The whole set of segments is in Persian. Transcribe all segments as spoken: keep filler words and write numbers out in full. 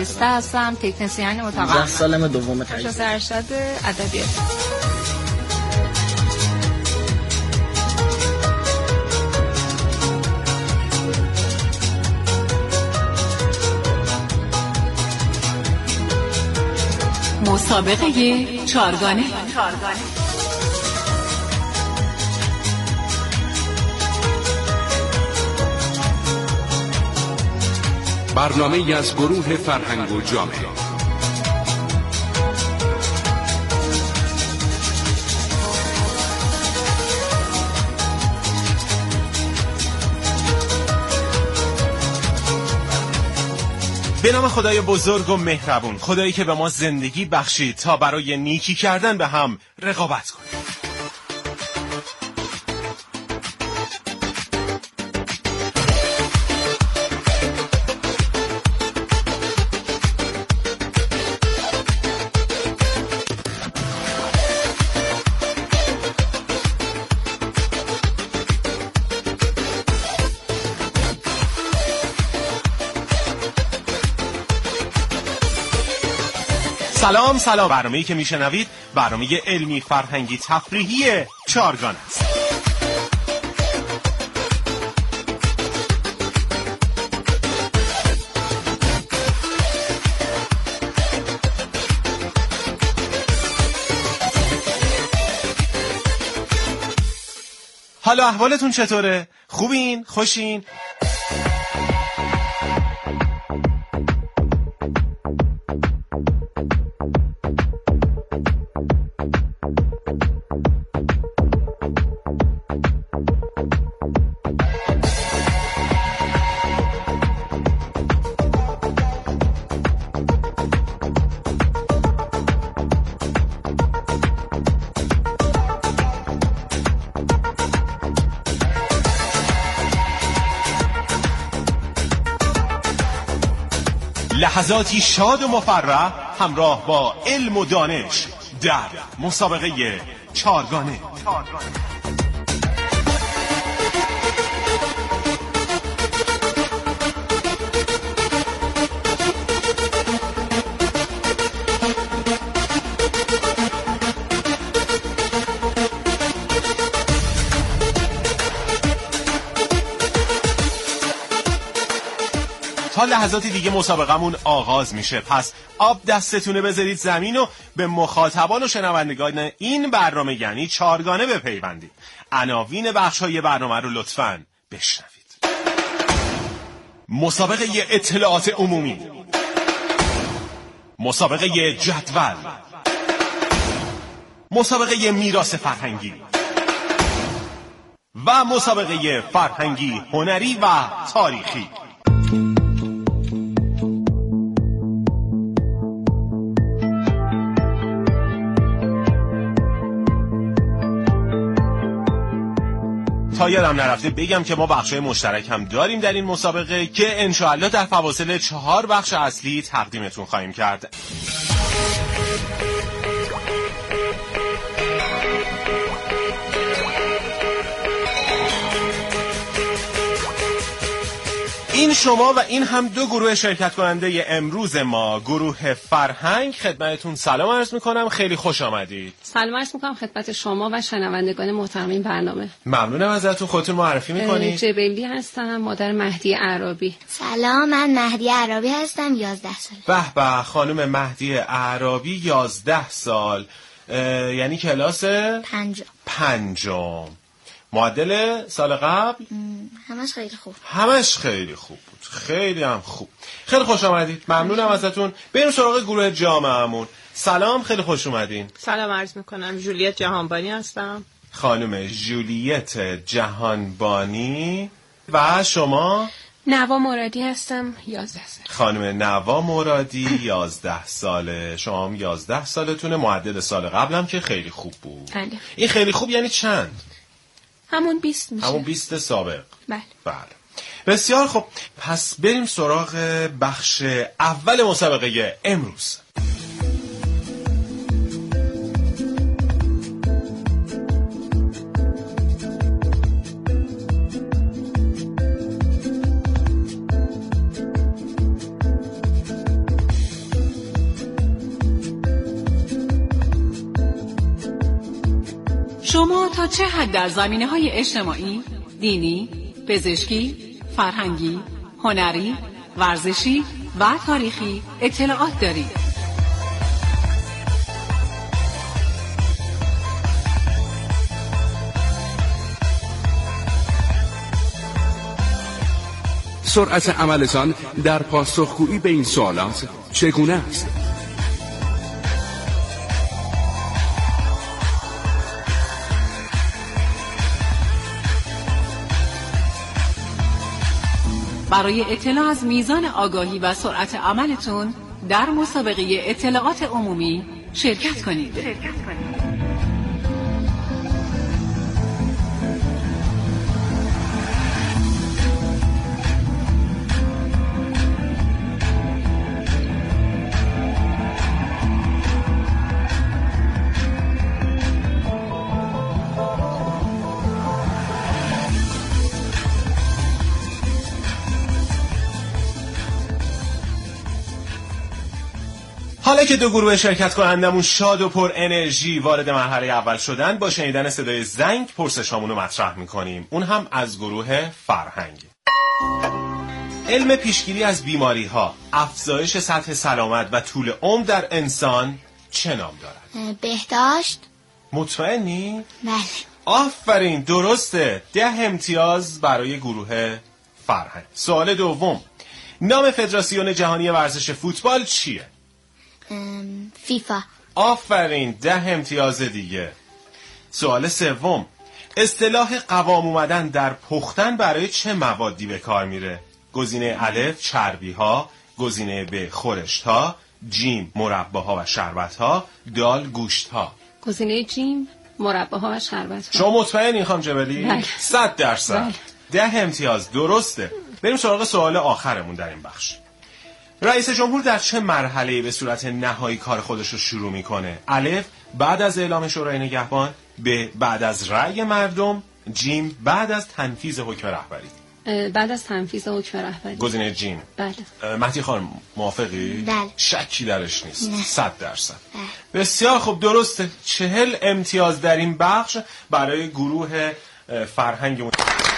شایسته هستم، تکنسین اتاق عمل. ده سالم دوم تدریس. استاد ارشد ادبیات. مسابقه چارگانه. برنامه از گروه فرهنگ و جامعه. به نام خدای بزرگ و مهربون، خدایی که به ما زندگی بخشید تا برای نیکی کردن به هم رقابت کنیم. سلام سلام، برنامه‌ای که میشنوید برنامه علمی فرهنگی تفریحی چارگانه است. حالا احوالتون چطوره؟ خوبین؟ خوشین؟ لحظاتی شاد و مفرح همراه با علم و دانش در مسابقه چارگانه. تا لحظاتی دیگه مسابقمون آغاز میشه، پس آب دستتونه بذارید زمین و به مخاطبان و شنوندگان این برنامه یعنی چارگانه بپیوندید. عناوین بخش‌های برنامه رو لطفاً بشنوید. مسابقه اطلاعات عمومی، مسابقه جدول، مسابقه میراث فرهنگی و مسابقه فرهنگی، هنری و تاریخی. تا یادم نرفته بگم که ما بخشای مشترک هم داریم در این مسابقه که انشاءالله در فواصل چهار بخش اصلی تقدیمتون خواهیم کرد. این شما و این هم دو گروه شرکت کننده امروز ما، گروه فرهنگ. خدمتتون سلام عرض میکنم، خیلی خوش آمدید. سلام عرض میکنم خدمت شما و شنوندگان محترم این برنامه. ممنونم ازتون. خودتون معرفی میکنید؟ جبلی هستم، مادر مهدی اعرابی. سلام، من مهدی اعرابی هستم، یازده سال. به به، خانم مهدی اعرابی، یازده سال، یعنی کلاس پنجم. پنجم. معدل سال قبل؟ همش خیلی خوب. همش خیلی خوب بود. خیلی هم خوب. خیلی خوش آمدید. ممنونم ازتون. بریم سراغ گروه جامعه‌مون. سلام، خیلی خوش اومدین. سلام عرض میکنم، جولیت جهانبانی هستم. خانم جولیت جهانبانی. و شما؟ نوا مرادی هستم، یازده سال. خانم نوا مرادی، یازده ساله. شما هم یازده سالتونه. معدل سال قبلم که خیلی خوب بود. بله. این خیلی خوب یعنی چند؟ همون بیست میشه. همون بیست سابق. بله. بله. بسیار خوب. پس بریم سراغ بخش اول مسابقه امروز. شما تا چه حد در زمینه‌های اجتماعی، دینی، پزشکی، فرهنگی، هنری، ورزشی و تاریخی اطلاعات دارید؟ سرعت عملتان در پاسخگویی به این سوالات چگونه است؟ برای اطلاع از میزان آگاهی و سرعت عملتون در مسابقه اطلاعات عمومی شرکت کنید. حالا که دو گروه شرکت کنندمون شاد و پر انرژی وارد مرحله اول شدن، با شنیدن صدای زنگ پرسشامون رو مطرح میکنیم، اون هم از گروه فرهنگ. علم پیشگیری از بیماری ها، افزایش سطح سلامت و طول عمر در انسان چه نام دارد؟ بهداشت. مطمئنی؟ بله. آفرین، درسته. ده امتیاز برای گروه فرهنگ. سوال دوم، نام فدراسیون جهانی ورزش فوتبال چیه؟ فیفا. آفرین، ده امتیاز دیگه. سوال سوم، اصطلاح قوام اومدن در پختن برای چه موادی به کار میره؟ گزینه الف چربی ها، گزینه ب خورشت ها، جیم مرباها و شربت ها، دال گوشت ها. گزینه جیم مرباها و شربت ها. شما مطمئنی خانم جبلی؟ بله. صد درصد. بله. ده امتیاز، درسته. بریم سراغ سوال آخرمون در این بخش. رئیس جمهور در چه مرحله‌ای به صورت نهایی کار خودش رو شروع میکنه؟ الف بعد از اعلام شورای نگهبان، ب بعد از رأی مردم، جیم بعد از تنفیذ حکم رهبری. بعد از تنفیذ حکم رهبری. گزینه جیم. بله. مهدی خانم موافقی؟ بله. شکی درش نیست. نه. صد درصد. بله. بسیار خوب، درسته. چهل امتیاز در این بخش برای گروه فرهنگ.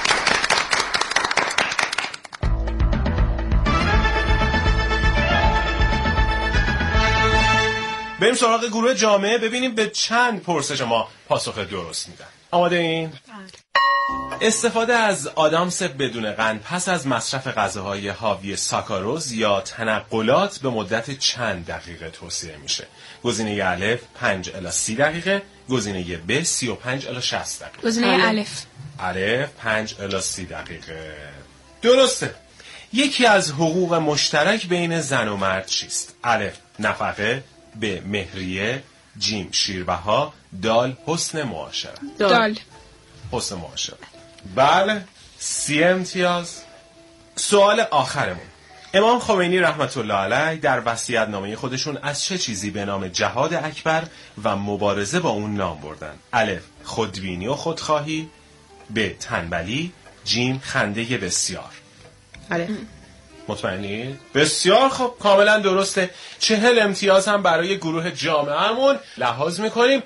بریم سراغ گروه جامعه، ببینیم به چند پرسش ما پاسخ درست میدن. آماده این؟ استفاده از آدامس بدون قند پس از مصرف غذاهای حاوی ساکاروز یا تنقلات به مدت چند دقیقه توصیه میشه؟ گزینه الف پنج الی سی دقیقه، گزینه ب سی و پنج الی شصت دقیقه. گزینه الف. الف پنج الی سی دقیقه. درسته. یکی از حقوق مشترک بین زن و مرد چیست؟ الف نفقه، ب مهریه، جیم شیربها، دال حسن معاشرت. دال. حسن معاشرت. بله، سی امتیاز. سوال آخرمون، امام خمینی رحمت الله علیه در وصیت‌نامه خودشون از چه چیزی به نام جهاد اکبر و مبارزه با اون نام بردن؟ الف خودبینی و خودخواهی، ب تنبلی، جیم خنده بسیار. الف. مطمئنی؟ بسیار خب، کاملا درسته. چهل امتیاز هم برای گروه جامعه‌مون لحاظ میکنیم.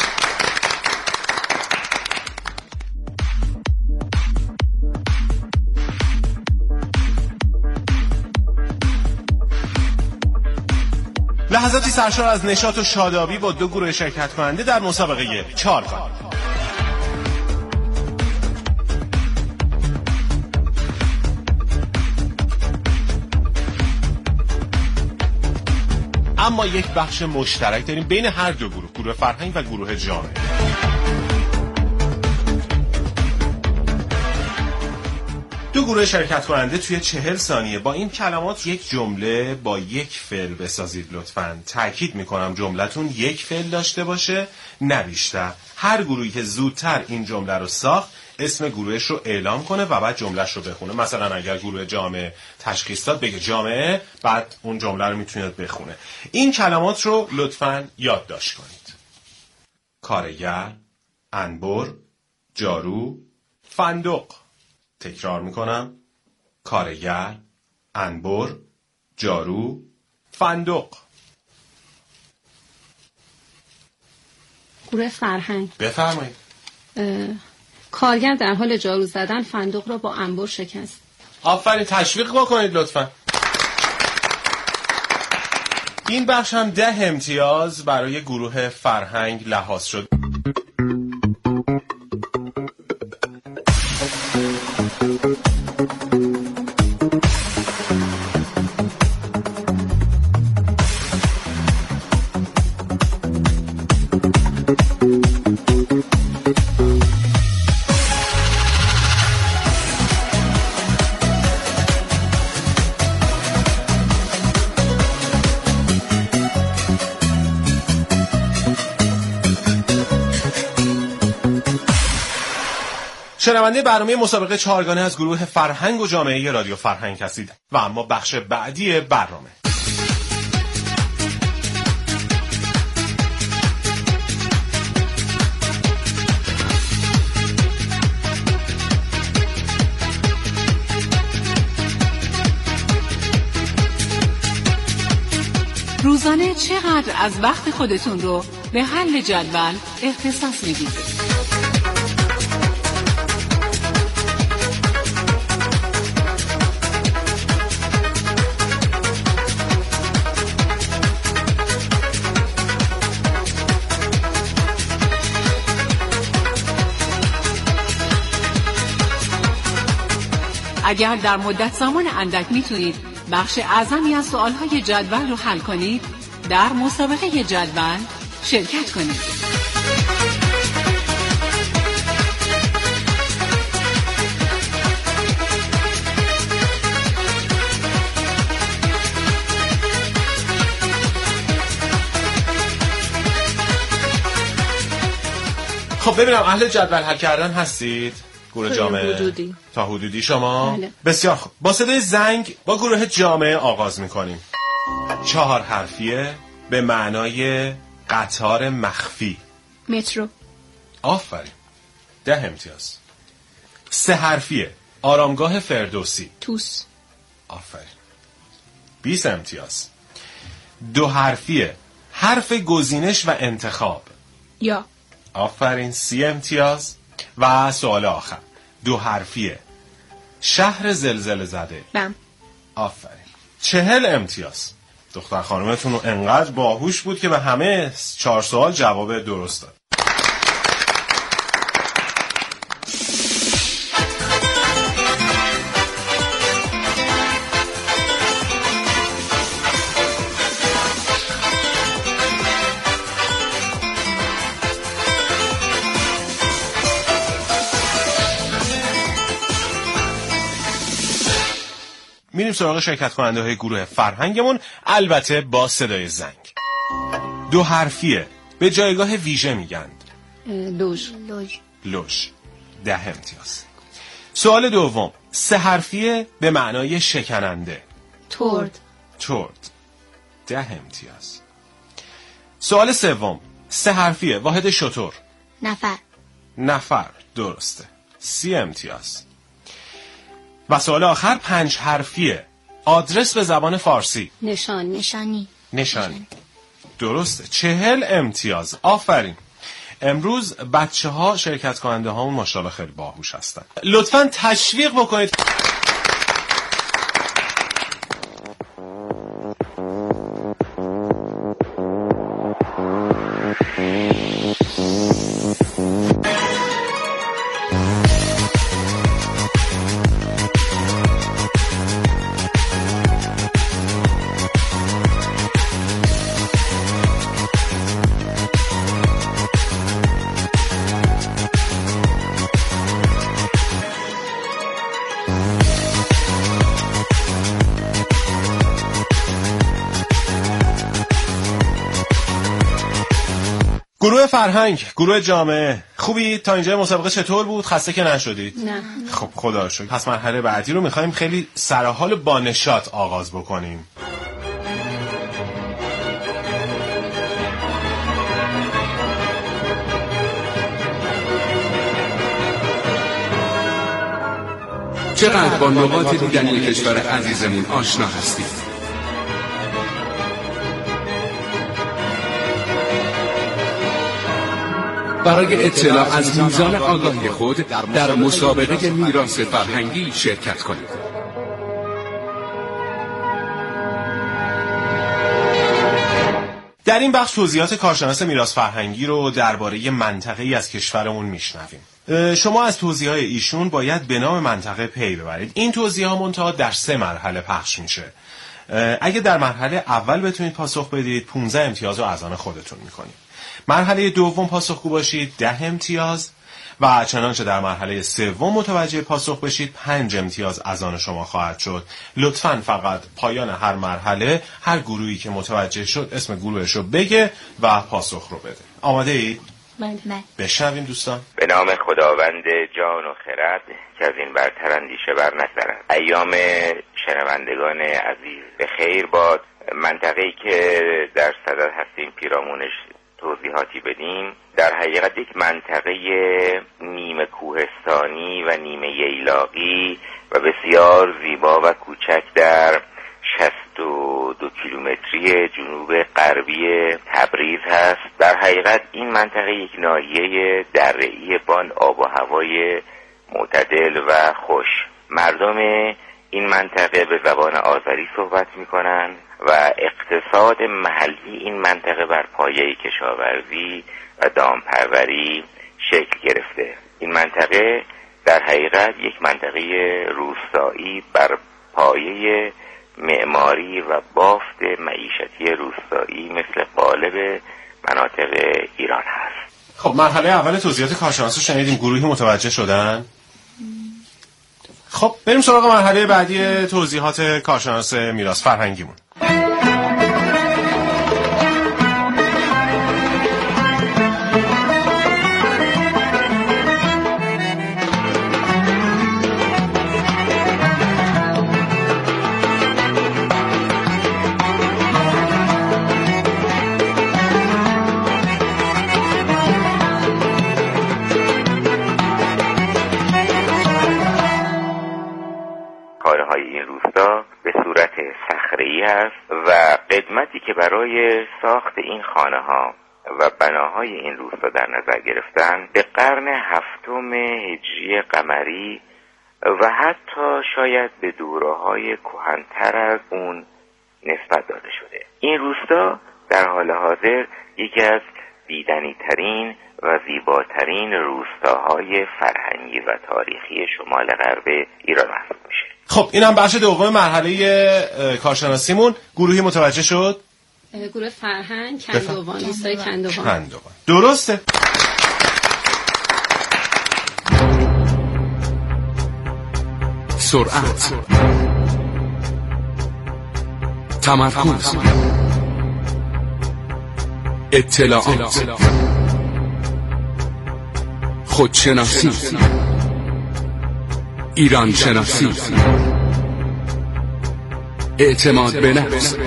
لحظاتی سرشار از نشاط و شادابی با دو گروه شرکت کننده در مسابقه چارگانه. اما یک بخش مشترک داریم بین هر دو گروه، گروه فرهنگ و گروه جامعه. دو گروه شرکت کننده توی چهل ثانیه با این کلمات یک جمله با یک فعل بسازید لطفاً. تأکید میکنم جملتون یک فعل داشته باشه، نه بیشتر. هر گروهی که زودتر این جمله رو ساخت اسم گروهش رو اعلام کنه و بعد جملهش رو بخونه. مثلا اگر گروه جامعه تشخیص داد بگه جامعه، بعد اون جمله رو میتونید بخونه. این کلمات رو لطفاً یادداشت کنید: کارگر، انبر، جارو، فندق. تکرار میکنم: کارگر، انبر، جارو، فندق. گروه فرهنگ. بفرمایید. کارگر در حال جارو زدن فندق را با انبر شکست. آفرین، تشویق بکنید لطفا. این بخش هم ده امتیاز برای گروه فرهنگ لحاظ شد. شنونده برنامه مسابقه چهارگانه از گروه فرهنگ و جامعه رادیو فرهنگ هستید و اما بخش بعدی برنامه. روزانه چقدر از وقت خودتون رو به حل جدول اختصاص میدید؟ اگر در مدت زمان اندک میتونید بخش اعظمی از سوالهای جدول رو حل کنید، در مسابقه جدول شرکت کنید. خب ببینم اهل جدول حل کردن هستید؟ گروه جامعه حدودی. تا حدودی شما؟ بله. بسیار خوب. با صدای زنگ با گروه جامعه آغاز میکنیم. چهار حرفیه به معنای قطار مخفی. مترو. آفرین، ده امتیاز. سه حرفیه آرامگاه فردوسی. توس. آفرین، بیست امتیاز. دو حرفیه حرف گزینش و انتخاب. یا. آفرین، سی امتیاز. و سوال آخر دو حرفیه شهر زلزله زده. بم. آفرین، چهل امتیاز. دختر خانومتون رو انقدر باهوش بود که به همه چهار سوال جواب درست داد. میریم سراغ شرکت کننده های گروه فرهنگمون، البته با صدای زنگ. دو حرفیه به جایگاه ویژه میگند. لوژ. لوژ. لوژ، ده امتیاز. سوال دوم سه حرفیه به معنای شکننده. تورد. تورد، ده امتیاز. سوال سوم سه حرفیه واحد شتر. نفر. نفر، درسته، سی امتیاز. و سوال آخر پنج حرفیه آدرس به زبان فارسی. نشانی. نشانی. نشانی، درسته، چهل امتیاز. آفرین. امروز بچه ها شرکت کننده هامون ماشاءالله خیلی باهوش هستن. لطفاً تشویق بکنید. گروه فرهنگ، گروه جامعه، خوبی؟ تا اینجا مسابقه چطور بود؟ خسته که نشدید؟ نه. خب خدا رو شکر. پس مرحله بعدی رو می‌خوایم خیلی سرحال و با نشاط آغاز بکنیم. چقدر با نقاط دیدنی کشور عزیزمون آشنا هستید؟ برای اطلاع از میزان آگاهی خود در مسابقه میراث فرهنگی شرکت کنید. در این بخش توضیحات کارشناس میراث فرهنگی رو درباره منطقه‌ای از کشورمون میشنویم. شما از توضیحات ایشون باید به نام منطقه پی ببرید. این توضیحات منتها در سه مرحله پخش میشه. اگه در مرحله اول بتونید پاسخ بدید پانزده امتیاز رو از آن خودتون میکنید. مرحله دوم پاسخگو باشید ده امتیاز و چنانچه در مرحله سوم متوجه پاسخ بشید پنج امتیاز از آن شما خواهد شد. لطفاً فقط پایان هر مرحله هر گروهی که متوجه شد اسم گروهش رو بگه و پاسخ رو بده. آماده اید؟ بله. بشنویم دوستان. به نام خداوند جان و خرد که از این برتر اندیشه بر نگذرد. ایام شنوندگان عزیز به خیر باد. منطقه‌ای که در صدد هستیم پیرامونش توضیحاتی بدیم، در حقیقت یک منطقه نیمه کوهستانی و نیمه ییلاقی و بسیار زیبا و کوچک در شصت و دو کیلومتری جنوب غربی تبریز هست. در حقیقت این منطقه یک ناحیه دره‌ای با آب و هوای معتدل و خوش. مردم این منطقه به زبان آذری صحبت می‌کنند و اقتصاد محلی این منطقه بر پایه کشاورزی و دامپروری شکل گرفته. این منطقه در حقیقت یک منطقه روستایی بر پایه معماری و بافت معیشتی روستایی مثل قالب مناطق ایران هست. خب مرحله اول توضیحات کارشناس رو شنیدیم، گروهی متوجه شدن؟ خب بریم سراغ مرحله بعدی توضیحات کارشناس میراث فرهنگیمون. و قدمتی که برای ساخت این خانه ها و بناهای این روستا در نظر گرفتن به قرن هفتم هجری قمری و حتی شاید به دوره‌های کهن‌تر از اون نسبت داده شده. این روستا در حال حاضر یکی از دیدنی ترین و زیباترین روستاهای فرهنگی و تاریخی شمال غرب ایران محسوب میشه. خب این هم بخش دوم مرحله کارشناسیمون. گروهی متوجه شد؟ گروه فرهنگ کندوان، روستای کندوان. کندوان درسته. سرعت، تمرکز، اطلاعات، خودشناسی، ایران شناسی، اعتماد به نفس،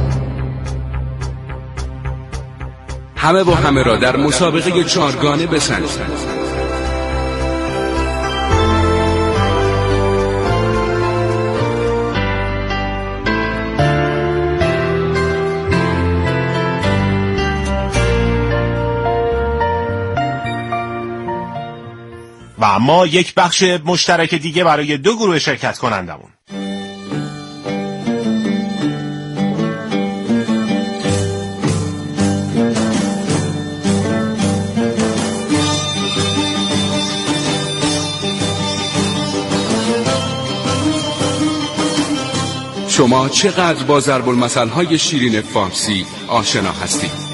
همه با همه را در مسابقه چهارگانه بسنجید. و اما یک بخش مشترک دیگه برای دو گروه شرکت کنندمون. شما چقدر با ضرب المثل‌های شیرین فارسی آشنا هستید؟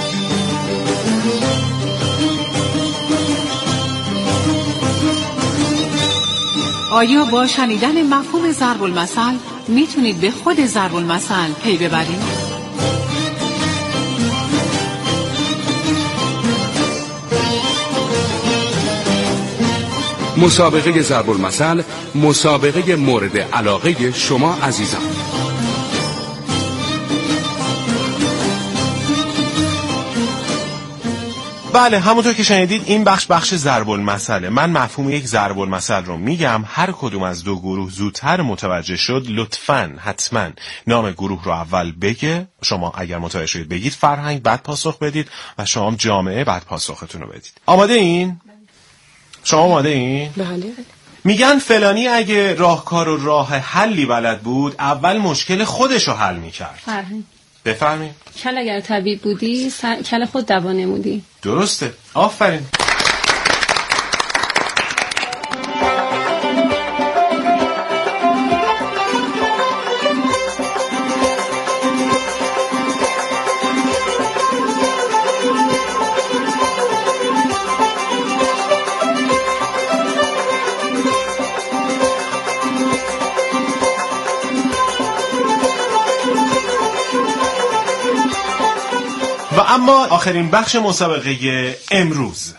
آیا با شنیدن مفهوم ضرب المثل میتونید به خود ضرب المثل پی ببرید؟ مسابقه ضرب المثل، مسابقه مورد علاقه شما عزیزان. بله همونطور که شنیدید این بخش بخش ضرب المثله. من مفهوم یک ضرب المثل رو میگم، هر کدوم از دو گروه زودتر متوجه شد لطفاً حتما نام گروه رو اول بگه. شما اگر متوجه شدید بگید فرهنگ، بعد پاسخ بدید و شما هم جامعه، بعد پاسختون رو بدید. آماده این؟ شما آماده این؟ بله. میگن فلانی اگه راهکار و راه حلی بلد بود اول مشکل خودش رو حل میکرد. فرهنگ. بفرمایید. کل اگر طبیب بودی سر... کل خود دوا نمودی. درسته، آفرین. و اما آخرین بخش مسابقه امروز.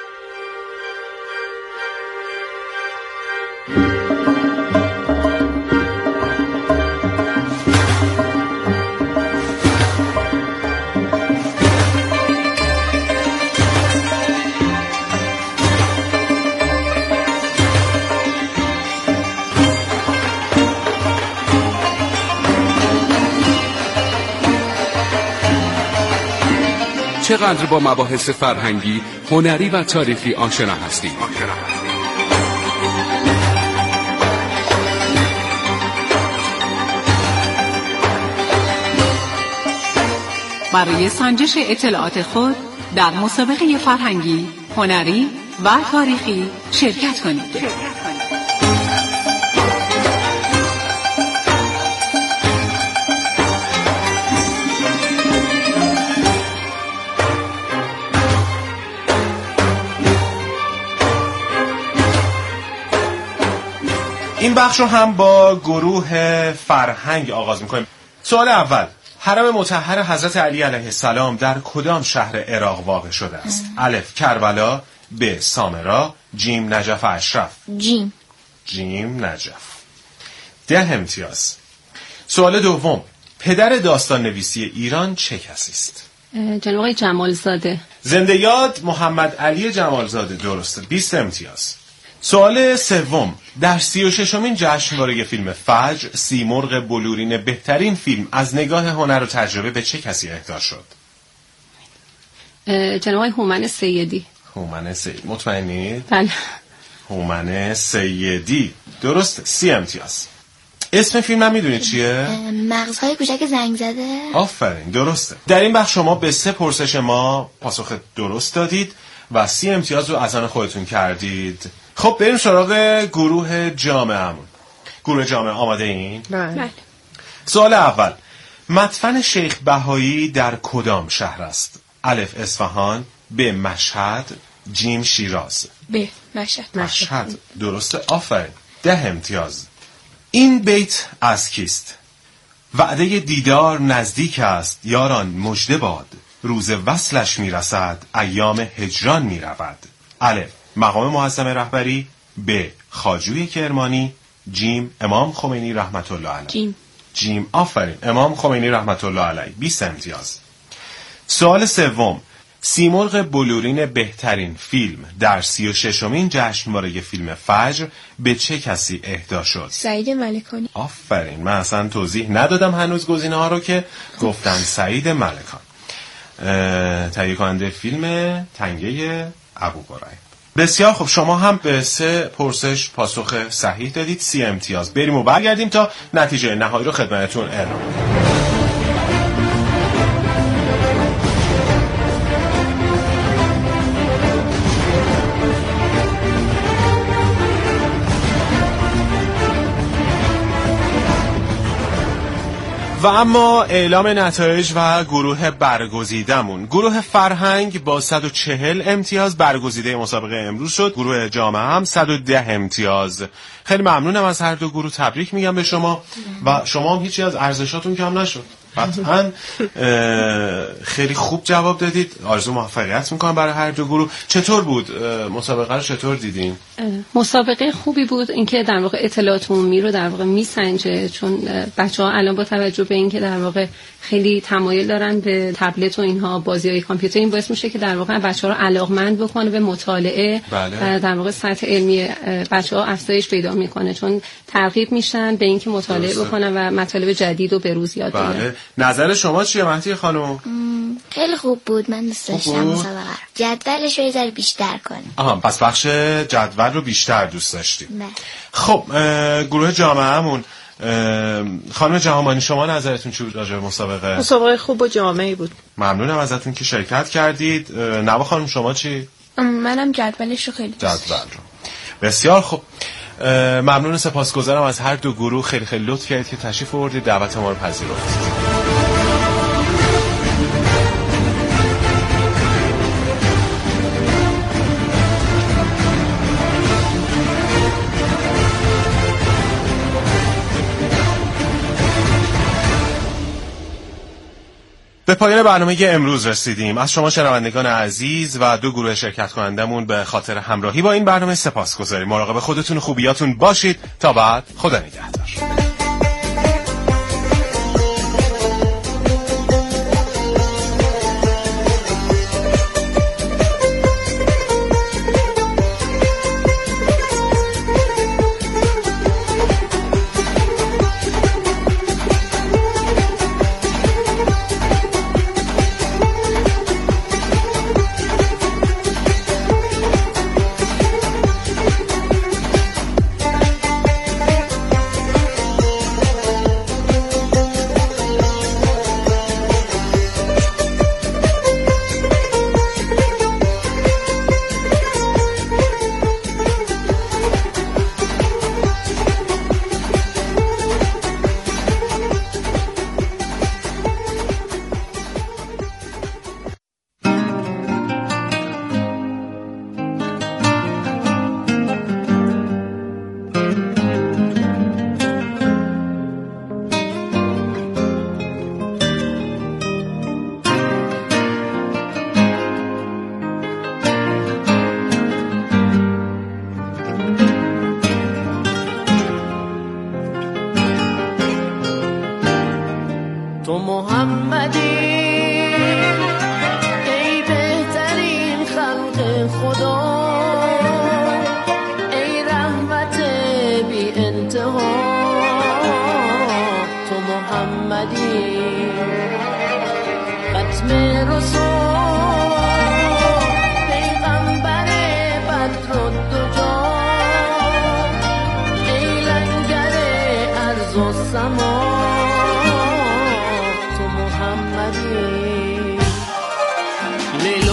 چقدر با مباحث فرهنگی، هنری و تاریخی آشنا هستید؟ برای سنجش اطلاعات خود در مسابقه فرهنگی، هنری و تاریخی شرکت کنید. این بخش رو هم با گروه فرهنگ آغاز میکنیم. سوال اول: حرم مطهر حضرت علی علیه السلام در کدام شهر عراق واقع شده است؟ الف کربلا، ب سامرا، جیم نجف اشرف. جیم. جیم نجف. ده امتیاز. سوال دوم: پدر داستان نویسی ایران چه کسی است؟ جناب آقای جمالزاده. زنده یاد محمد علی جمالزاده. درسته، بیست امتیاز. سوال سوم: در سی و ششمین جشنواره فیلم فجر سیمرغ بلورین بهترین فیلم از نگاه هنر و تجربه به چه کسی اهدا شد؟ جناب آقای هومن سیدی. هومن سیدی. مطمئنید؟ بله. هومن سیدی. درست، سی امتیاز. اسم فیلم هم میدونید چیه؟ مغزهای کوچک زنگ زده. آفرین، درسته. در این بخش شما به سه پرسش ما پاسخ درست دادید و سی امتیاز رو از آن خودتون کردید. خب بریم سراغ گروه جامعه‌مون. گروه جامعه آماده این؟ بله. سوال اول: مدفن شیخ بهایی در کدام شهر است؟ الف اصفهان، ب مشهد، جیم شیراز. ب مشهد. مشهد. درسته، آفرین. ده امتیاز. این بیت از کیست؟ وعده دیدار نزدیک است یاران مژده باد، روز وصلش میرسد ایام هجران میرود. الف مقام معظم رهبری، ب خواجوی کرمانی، جیم امام خمینی رحمت الله علیه. جیم. جیم، آفرین، امام خمینی رحمت الله علیه. بیست امتیاز. سوال سوم: سیمرغ بلورین بهترین فیلم در سی و ششمین جشنواره فیلم فجر به چه کسی اهدا شد؟ سعید ملکانی. آفرین، من اصلا توضیح ندادم هنوز گزینه ها رو که گفتن سعید ملکان. تهیه کننده فیلم تنگه ابوقریم. بسیار خوب، شما هم به سه پرسش پاسخ صحیح دادید، سی امتیاز. بریم و برگردیم تا نتیجه نهایی رو خدمتتون اعلام کنیم. و اما اعلام نتایج و گروه برگزیدمون. گروه فرهنگ با صد و چهل امتیاز برگزیده مسابقه امروز شد. گروه جامعه هم صد و ده امتیاز. خیلی ممنونم از هر دو گروه، تبریک میگم به شما و شما هم هیچی از ارزشاتون کم نشد. قطعا خیلی خوب جواب دادید. آرزو موفقیت میکنم برای هر دو گروه. چطور بود مسابقه رو چطور دیدین؟ مسابقه خوبی بود. اینکه در واقع اطلاعات عمومی رو در واقع میسنجه، چون بچه‌ها الان با توجه به اینکه در واقع خیلی تمایل دارن به تبلت و اینها بازی‌های کامپیوتر، این باعث میشه که در واقع بچه‌ها رو علاقمند بکنه به مطالعه. بله. در واقع سطح علمی بچه‌ها افزایش پیدا میکنه، چون ترغیب میشن به اینکه مطالعه درسته. بکنن و مطالب جدید رو به روز یاد بگیرن. بله. نظر شما چیه مهدی خانم؟ خیلی خوب بود. من دوست داشتم مسابقه رو. جدولش رو یه ذره بیشتر کنیم. آها، پس بخش جدول رو بیشتر دوست داشتیم. بله. خب گروه جامعه‌مون، خانم جهانبانی شما نظرتون چی بود راجع به مسابقه؟ مسابقه خوب و جامعی بود. ممنونم ازتون که شرکت کردید. نوا خانم شما چی؟ منم جدولش رو خیلی دوست جدول رو. بسیار خوب. ممنون و سپاسگزارم از هر دو گروه. خیلی خیلی لطف کردید که تشریف آوردید، دعوت ما رو پذیرفتید. به پایان برنامه امروز رسیدیم. از شما شنوندگان عزیز و دو گروه شرکت کنندمون به خاطر همراهی با این برنامه سپاسگزاریم. مراقب خودتون و خوبیاتون باشید. تا بعد، خدا نگهدار. تو محمدی ای بهترین خلق خدا، ای رحمت بی انتها. تو محمدی ختم رسول، پیغمبر بدر و دجا، ای لنگر ارض و سما. ليل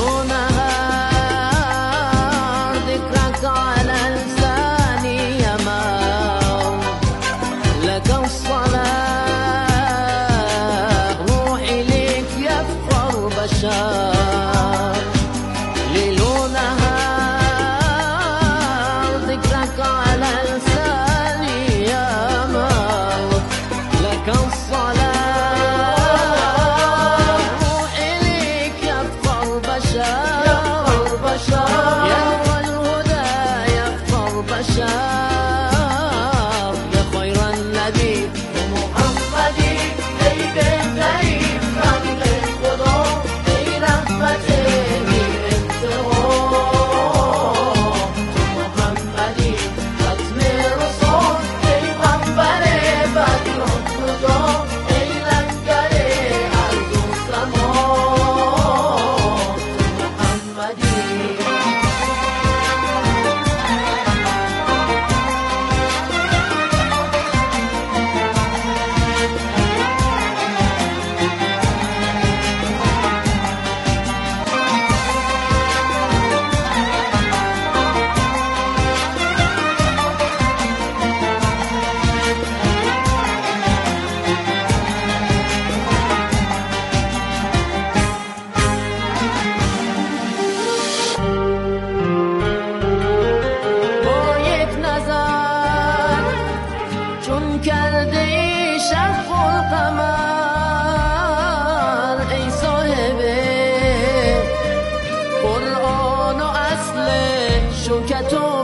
ونهار ذكرك على لساني يا موت، لك الصلاة روحي لك يفخر بشر. ليل ونهار ذكرك على لساني يا موت، لك الصلاة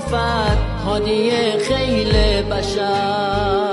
صفت هادی خیل بشر.